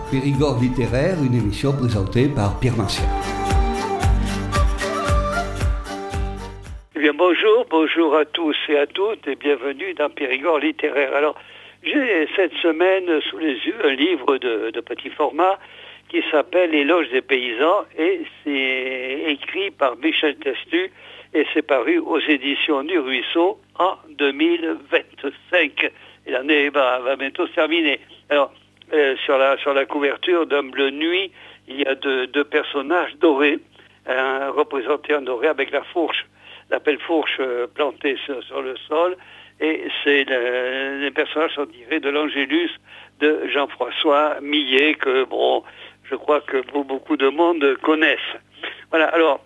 Périgord littéraire, une émission présentée par Pierre Martial. Eh bien, bonjour à tous et à toutes et bienvenue dans Périgord littéraire. Alors, j'ai cette semaine sous les yeux un livre de petit format qui s'appelle Éloge des paysans et c'est écrit par Michel Testu et c'est paru aux éditions du Ruisseau en 2025. Et l'année va bientôt se terminer. Alors, sur la couverture d'Humble Nuit, il y a deux personnages dorés, un représenté en doré avec la belle fourche plantée sur le sol, et les personnages sont tirés de l'Angélus de Jean-François Millet, que je crois que beaucoup de monde connaissent. Voilà, alors,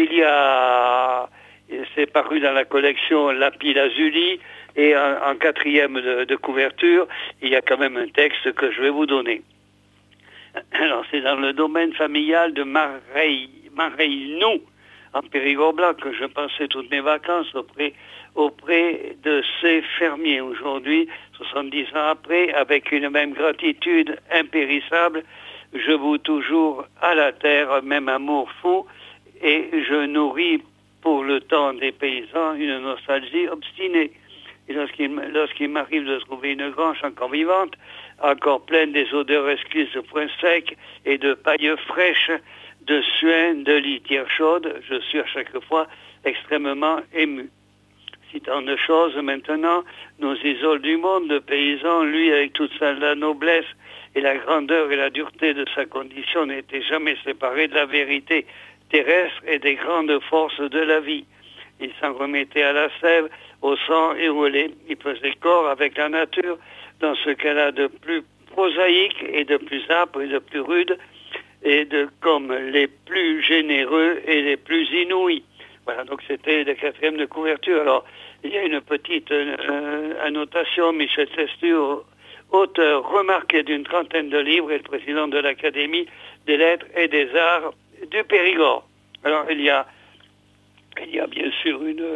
c'est paru dans la collection Lapis Lazuli, et en quatrième de couverture, il y a quand même un texte que je vais vous donner. Alors, c'est dans le domaine familial de Mareilnou, en Périgord blanc, que je passais toutes mes vacances auprès de ces fermiers. Aujourd'hui, 70 ans après, avec une même gratitude impérissable, je voue toujours à la terre, même amour fou, et je nourris pour le temps des paysans une nostalgie obstinée. Et lorsqu'il m'arrive de trouver une grange encore vivante, encore pleine des odeurs exquises de foin sec et de paille fraîche, de suin, de litière chaude, je suis à chaque fois extrêmement ému. Si tant de choses maintenant nous isolent du monde, le paysan, lui, avec toute la noblesse et la grandeur et la dureté de sa condition, n'était jamais séparé de la vérité terrestre et des grandes forces de la vie. Il s'en remettait à la sève, au sang et au lait. Il faisait corps avec la nature dans ce qu'elle a de plus prosaïque et de plus âpre et de plus rude, et comme les plus généreux et les plus inouïs. Voilà, donc c'était le quatrième de couverture. Alors, il y a une petite annotation, Michel Testu, auteur remarqué d'une trentaine de livres et le président de l'Académie des Lettres et des Arts du Périgord. Alors, il y a bien sûr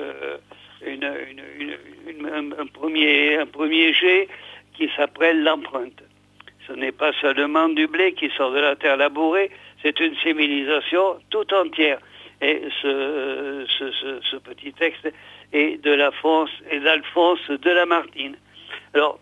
un premier jet qui s'appelle l'empreinte. Ce n'est pas seulement du blé qui sort de la terre labourée, c'est une civilisation tout entière. Et ce petit texte est d'Alphonse de Lamartine. Alors,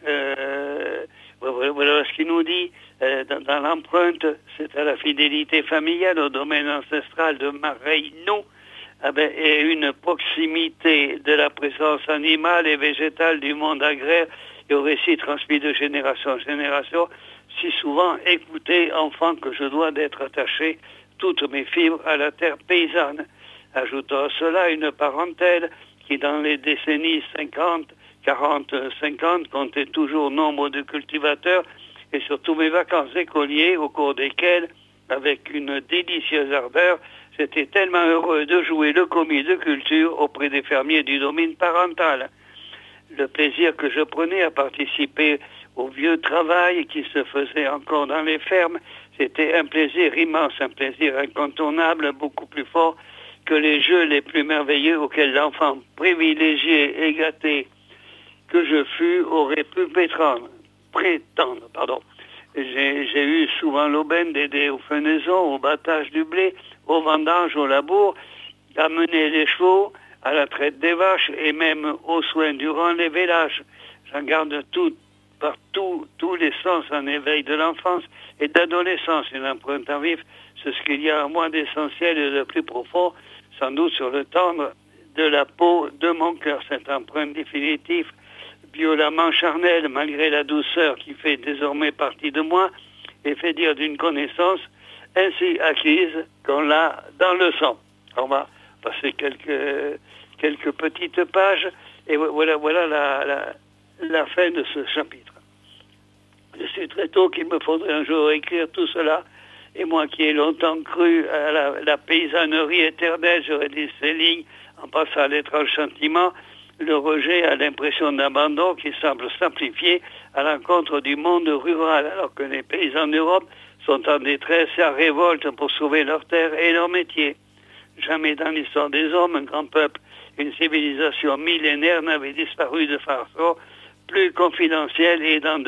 voilà ce qu'il nous dit. Dans l'empreinte, c'est à la fidélité familiale, au domaine ancestral de Mareilnou, et une proximité de la présence animale et végétale du monde agraire et au récit transmis de génération en génération, si souvent écouté, enfant, que je dois d'être attaché toutes mes fibres à la terre paysanne. Ajoutons à cela une parentèle qui, dans les décennies 50, comptait toujours nombre de cultivateurs et surtout mes vacances d'écolier au cours desquelles, avec une délicieuse ardeur, j'étais tellement heureux de jouer le commis de culture auprès des fermiers du domaine parental. Le plaisir que je prenais à participer au vieux travail qui se faisait encore dans les fermes, c'était un plaisir immense, un plaisir incontournable, beaucoup plus fort que les jeux les plus merveilleux auxquels l'enfant privilégié et gâté que je fus aurait pu prétendre. J'ai eu souvent l'aubaine d'aider aux fenaisons, au battage du blé, au vendange, au labour, à mener les chevaux, à la traite des vaches et même aux soins durant les vélages. J'en garde partout tous les sens en éveil de l'enfance et d'adolescence. Une empreinte en vif, c'est ce qu'il y a en moi d'essentiel et de plus profond, sans doute sur le tendre de la peau de mon cœur. Cette empreinte définitive, violemment charnelle, malgré la douceur qui fait désormais partie de moi, et fait dire d'une connaissance ainsi acquise qu'on l'a dans le sang. On va passer quelques petites pages, et voilà la fin de ce chapitre. Je sais très tôt qu'il me faudrait un jour écrire tout cela, et moi qui ai longtemps cru à la paysannerie éternelle, j'aurais dit ces lignes, en passant à l'étrange sentiment, le rejet à l'impression d'abandon qui semble s'amplifier à l'encontre du monde rural, alors que les paysans d'Europe sont en détresse et en révolte pour sauver leur terre et leur métier. Jamais dans l'histoire des hommes, un grand peuple, une civilisation millénaire n'avait disparu de façon plus confidentielle et dans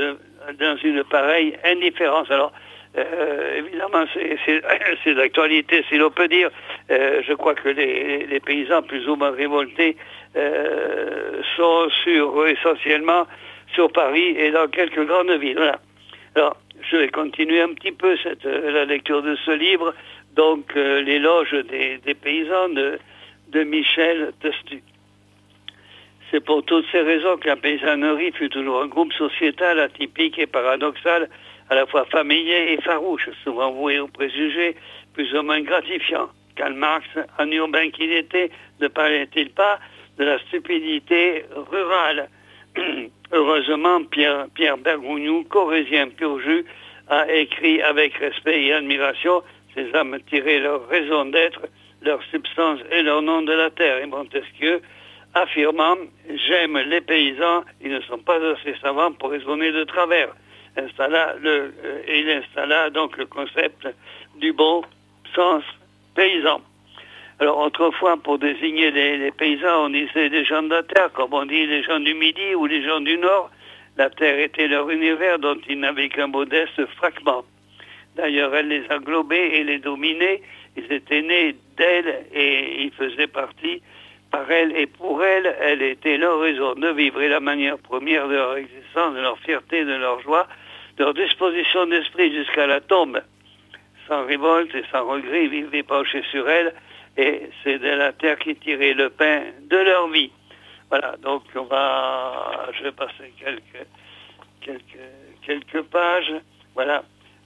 dans une pareille indifférence. Alors, évidemment, c'est d'actualité, si l'on peut dire. Je crois que les paysans plus ou moins révoltés sont essentiellement sur Paris et dans quelques grandes villes. Voilà. Alors, je vais continuer un petit peu la lecture de ce livre, donc l'éloge des paysans de Michel Testu. C'est pour toutes ces raisons que la paysannerie fut toujours un groupe sociétal atypique et paradoxal, à la fois familier et farouche, souvent voué aux préjugés plus ou moins gratifiants. Karl Marx, en urbain qu'il était, ne parlait-il pas de la stupidité rurale? Heureusement, Pierre Bergogneau, corésien pur jus, a écrit avec respect et admiration ces âmes tiraient leur raison d'être, leur substance et leur nom de la terre. Et Montesquieu, affirmant « J'aime les paysans, ils ne sont pas assez savants pour raisonner de travers ». Il installa donc le concept du bon sens paysan. Alors autrefois, pour désigner les paysans, on disait les gens de la terre, comme on dit les gens du Midi ou les gens du Nord. La terre était leur univers dont ils n'avaient qu'un modeste fragment. D'ailleurs, elle les englobait et les dominait. Ils étaient nés d'elle et ils faisaient partie par elle. Et pour elle, elle était leur raison de vivre et la manière première de leur existence, de leur fierté, de leur joie, de leur disposition d'esprit jusqu'à la tombe. Sans révolte et sans regret, ils vivaient penchés sur elle. Et c'est de la terre qui tirait le pain de leur vie. Voilà, donc je vais passer quelques pages. Voilà.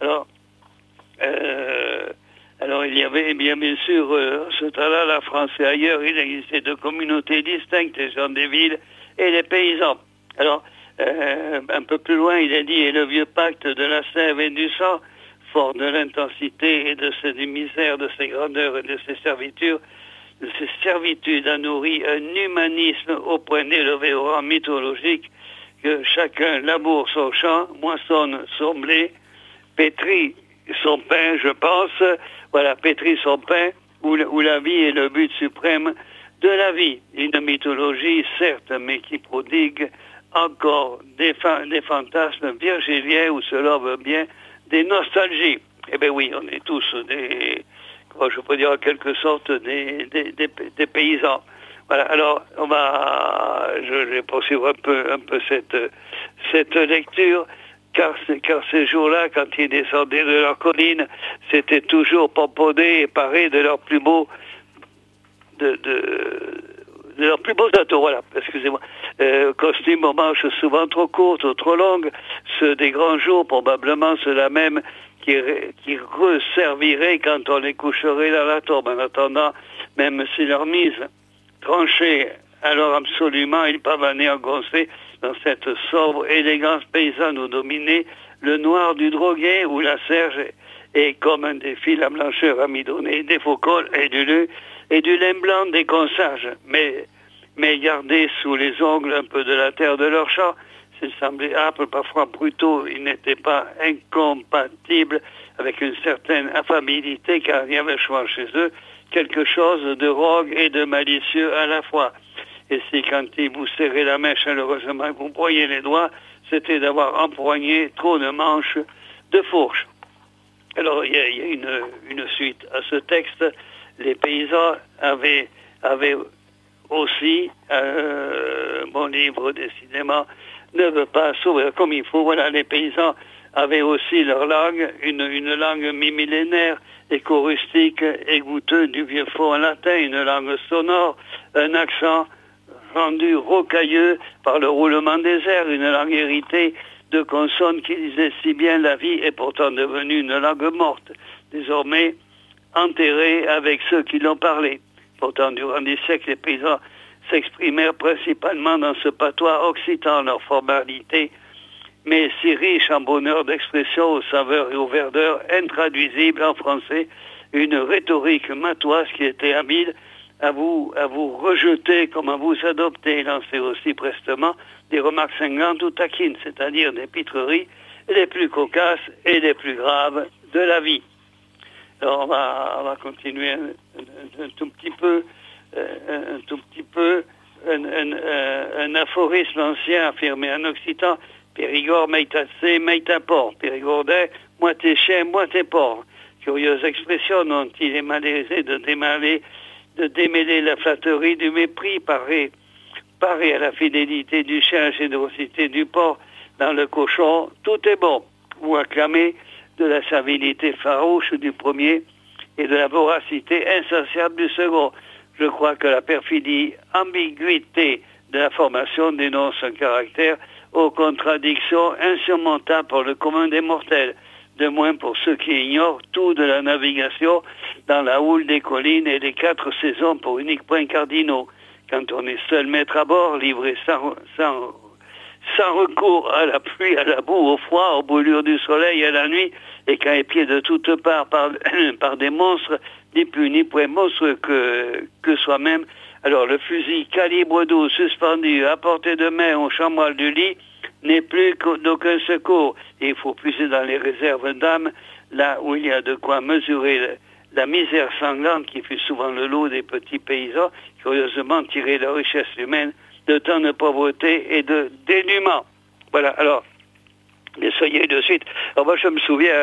Alors il y avait bien sûr, ce temps-là, la France et ailleurs, il existait deux communautés distinctes, les gens des villes et les paysans. Alors, un peu plus loin, il est dit, et le vieux pacte de la sève et du sang, fort de l'intensité et de ses misères, de ses grandeurs et de ses servitudes a nourri un humanisme au point d'élever au rang mythologique que chacun laboure son champ, moissonne son blé, pétrit son pain, je pense, voilà, pétrit son pain, où la vie est le but suprême de la vie. Une mythologie, certes, mais qui prodigue encore des fantasmes virgiliens, ou cela veut bien des nostalgies. Eh bien oui, on est tous je peux dire en quelque sorte des paysans. Voilà, alors je vais poursuivre un peu cette lecture, car ces jours-là, quand ils descendaient de leur colline, c'était toujours pomponnés et parés de leurs plus beaux de leurs plus beaux atouts, voilà, excusez-moi. Costumes aux manches souvent trop courtes ou trop longues, ceux des grands jours, probablement ceux-là même qui resserviraient quand on les coucherait dans la tombe. En attendant, même si leur mise tranchée, alors absolument, ils pavanaient engoncés dans cette sobre élégance paysanne où dominait le noir du droguet ou la serge et comme un défil à blancheur amidonnée des faux cols et du lin blanc des consages, mais gardés sous les ongles un peu de la terre de leur champ, s'ils semblaient âpres, parfois brutaux, ils n'étaient pas incompatibles avec une certaine affabilité, car il y avait souvent chez eux quelque chose de rogue et de malicieux à la fois. Et si quand ils vous serraient la main chaleureusement, vous broyiez les doigts, c'était d'avoir empoigné trop de manches de fourche. Alors il y a une suite à ce texte. Les paysans avaient aussi, mon livre décidément ne veut pas s'ouvrir comme il faut. Voilà, les paysans avaient aussi leur langue, une langue mi-millénaire, éco-rustique et goûteux du vieux faux en latin, une langue sonore, un accent rendu rocailleux par le roulement des airs, une langue héritée de consonnes qui disaient si bien la vie est pourtant devenue une langue morte, désormais enterrée avec ceux qui l'ont parlé. Pourtant, durant des siècles, les paysans s'exprimèrent principalement dans ce patois occitan, leur formalité, mais si riche en bonheur d'expression, aux saveurs et aux verdeurs, intraduisible en français, une rhétorique matoise qui était habile à vous rejeter comme à vous adopter, et lancer aussi prestement des remarques cinglantes ou taquines, c'est-à-dire des pitreries les plus cocasses et les plus graves de la vie. Alors on va continuer un tout petit peu, un aphorisme ancien affirmé en occitan Périgord, Meitassé, Meitaport. Périgordais, moitié chien, moitié porc. Curieuse expression dont il est malaisé de démêler la flatterie du mépris paré à la fidélité du chien, la générosité du porc. Dans le cochon, tout est bon. Ou acclamer de la servilité farouche du premier et de la voracité insatiable du second. Je crois que la perfidie, ambiguïté de la formation dénonce un caractère aux contradictions insurmontables pour le commun des mortels, de moins pour ceux qui ignorent tout de la navigation dans la houle des collines et des 4 saisons pour uniques points cardinaux. Quand on est seul maître à bord, livré sans recours à la pluie, à la boue, au froid, aux brûlures du soleil, à la nuit, et qu'à épié de toutes parts par des monstres, ni plus ni point monstrueux que soi-même. Alors le fusil calibre 12 suspendu à portée de main au chamois du lit n'est plus d'aucun secours. Et il faut puiser dans les réserves d'âme, là où il y a de quoi mesurer la misère sanglante qui fut souvent le lot des petits paysans, curieusement tirer la richesse humaine de tant de pauvreté et de dénuement. Voilà, alors, essayez de suite. Alors moi je me souviens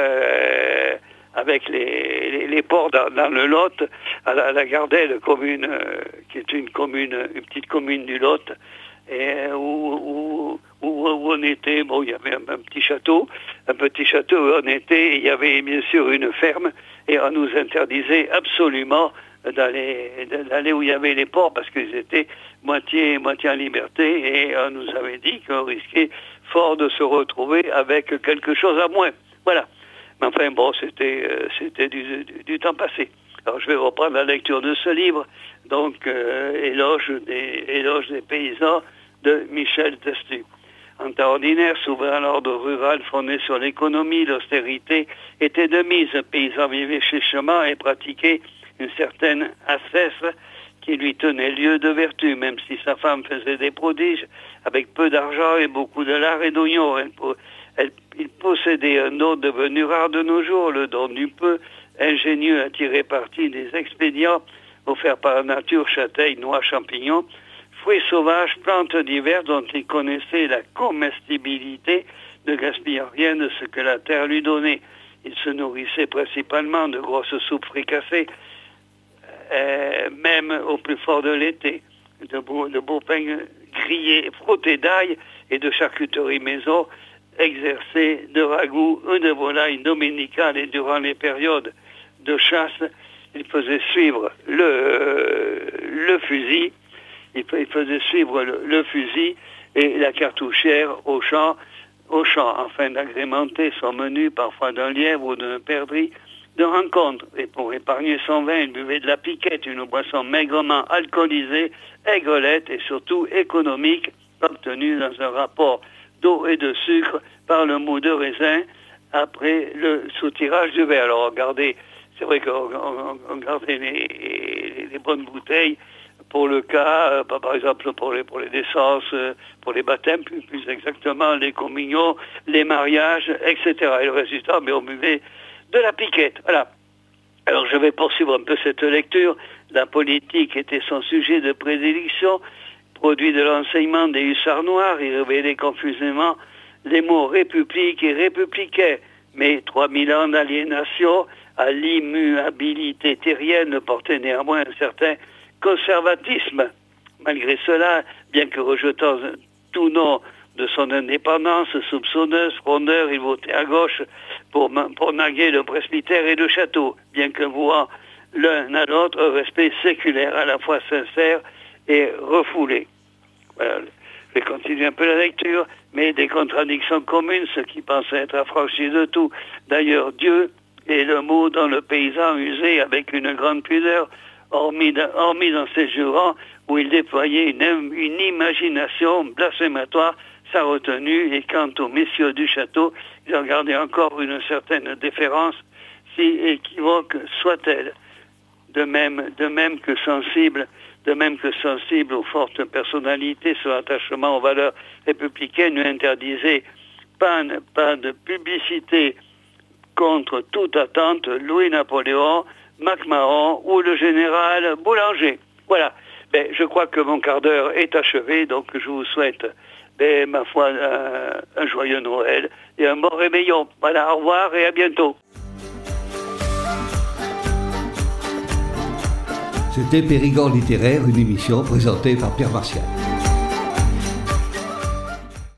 avec les ports dans le Lot, à la Gardelle commune, qui est une petite commune du Lot, et où on était, bon, il y avait un petit château où on était, il y avait bien sûr une ferme, et on nous interdisait absolument d'aller où il y avait les porcs, parce qu'ils étaient moitié en liberté, et on nous avait dit qu'on risquait fort de se retrouver avec quelque chose à moins. Voilà. Mais enfin, bon, c'était du temps passé. Alors, je vais reprendre la lecture de ce livre, donc, Éloge des paysans de Michel Testu. En temps ordinaire, souverain l'ordre rural fondé sur l'économie, l'austérité était de mise. Le paysan vivait chichement et pratiquait une certaine ascèse qui lui tenait lieu de vertu, même si sa femme faisait des prodiges, avec peu d'argent et beaucoup de lard et d'oignons. Il possédait un don devenu rare de nos jours, le don du peu, ingénieux à tirer parti des expédients offerts par la nature, châtaignes, noix, champignons, fruits sauvages, plantes diverses dont il connaissait la comestibilité, ne gaspillant rien de ce que la terre lui donnait. Il se nourrissait principalement de grosses soupes fricassées, même au plus fort de l'été, de beaux pains grillés, frottés d'ail et de charcuterie maison, exercés de ragoûts ou de volailles dominicales, et durant les périodes de chasse, il faisait suivre le fusil. Il faisait suivre le fusil et la cartouchière au champ, afin d'agrémenter son menu, parfois d'un lièvre ou d'un perdrix, de rencontre. Et pour épargner son vin, il buvait de la piquette, une boisson maigrement alcoolisée, aigrelette et surtout économique, obtenue dans un rapport d'eau et de sucre par le mou de raisin après le soutirage du verre. Alors regardez, c'est vrai qu'on gardait les bonnes bouteilles pour le cas, par exemple pour les naissances, pour les baptêmes, plus exactement les communions, les mariages, etc. Et le résultat, mais on buvait de la piquette. Voilà. Alors je vais poursuivre un peu cette lecture. La politique était son sujet de prédilection, produit de l'enseignement des hussards noirs. Il révélait confusément les mots république et républicain. Mais 3000 ans d'aliénation à l'immuabilité terrienne portait néanmoins un certain conservatisme. Malgré cela, bien que rejetant tout nom de son indépendance soupçonneuse, frondeur, il votait à gauche pour naguer le presbytère et le château, bien que vouant l'un à l'autre un respect séculaire à la fois sincère et refoulé. Voilà. Je vais continuer un peu la lecture, mais des contradictions communes, ce qui pensait être affranchi de tout. D'ailleurs, Dieu est le mot dont le paysan usait avec une grande pudeur, hormis dans ses jurons, où il déployait une imagination blasphématoire sans retenue, et quant aux messieurs du château, ils en gardaient encore une certaine déférence, si équivoque soit-elle. De même que sensible aux fortes personnalités, son attachement aux valeurs républicaines lui interdisait pas de publicité contre toute attente Louis-Napoléon, MacMahon ou le général Boulanger. Voilà. Je crois que mon quart d'heure est achevé, donc je vous souhaite ma foi, un joyeux Noël et un bon réveillon. Voilà, au revoir et à bientôt. C'était Périgord littéraire, une émission présentée par Pierre Martial.